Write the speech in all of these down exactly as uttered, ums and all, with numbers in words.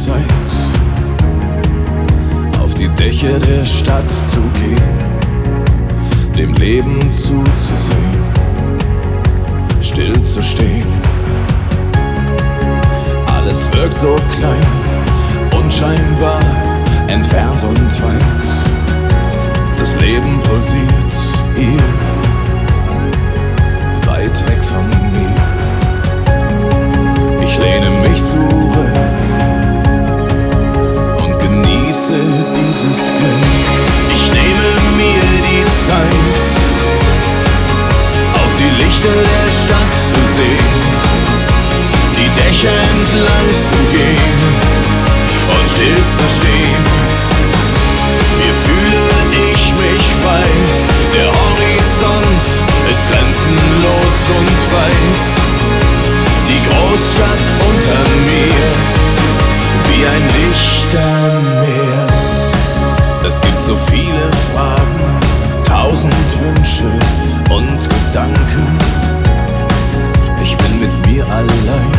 Zeit, auf die Dächer der Stadt zu gehen, dem Leben zuzusehen, still zu stehen. Alles wirkt so klein, unscheinbar, entfernt und weit. Das Leben pulsiert hier, weit weg von mir. Ich lehne mich zurück und genieße dieses Glück. Ich nehme mir die Zeit, auf die Lichter der Stadt zu sehen, die Dächer entlang zu gehen und still zu stehen. Hier fühle ich mich frei, der Horizont ist grenzenlos und weit. Die Großstadt unter mir, wie ein Licht am Meer. Es gibt so viele Fragen, tausend Wünsche und Gedanken. Ich bin mit mir allein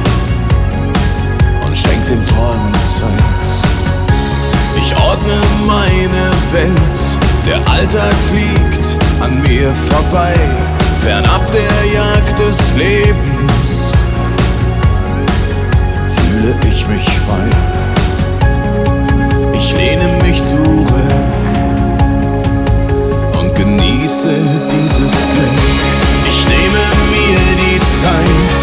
und schenk den Träumen Zeit. Ich ordne meine Welt, der Alltag fliegt an mir vorbei, fernab der Jagd des Lebens fühle ich mich frei. Ich lehne mich zurück und genieße dieses Glück. Ich nehme mir die Zeit,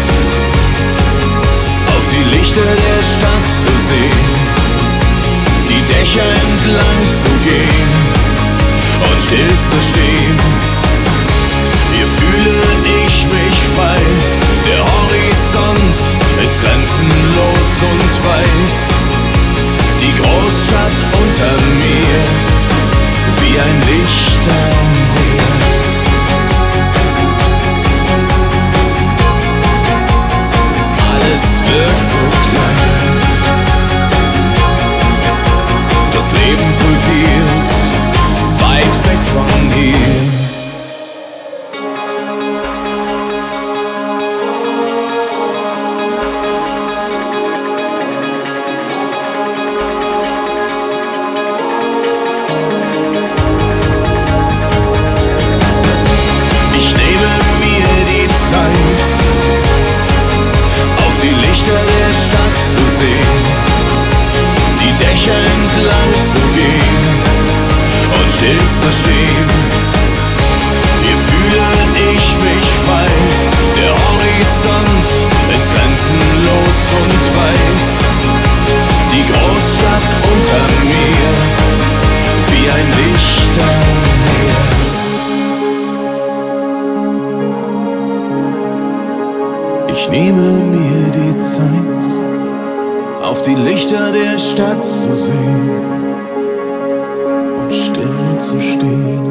auf die Lichter der Stadt zu sehen, die Dächer entlang zu gehen und still zu stehen. Hier fühle ich mich frei, der Horizont ist grenzenlos und weit. Die Großstadt unter mir, wie ein Licht am Meer. Alles wirkt so klein, das Leben pulsiert weit weg von hier. Entlang zu gehen und still zu stehen. Hier fühle ich mich frei, der Horizont ist grenzenlos und weit. Die Großstadt unter mir, wie ein Licht am Meer. Ich nehme mir die Zeit, auf die Lichter der Stadt zu sehen und still zu stehen.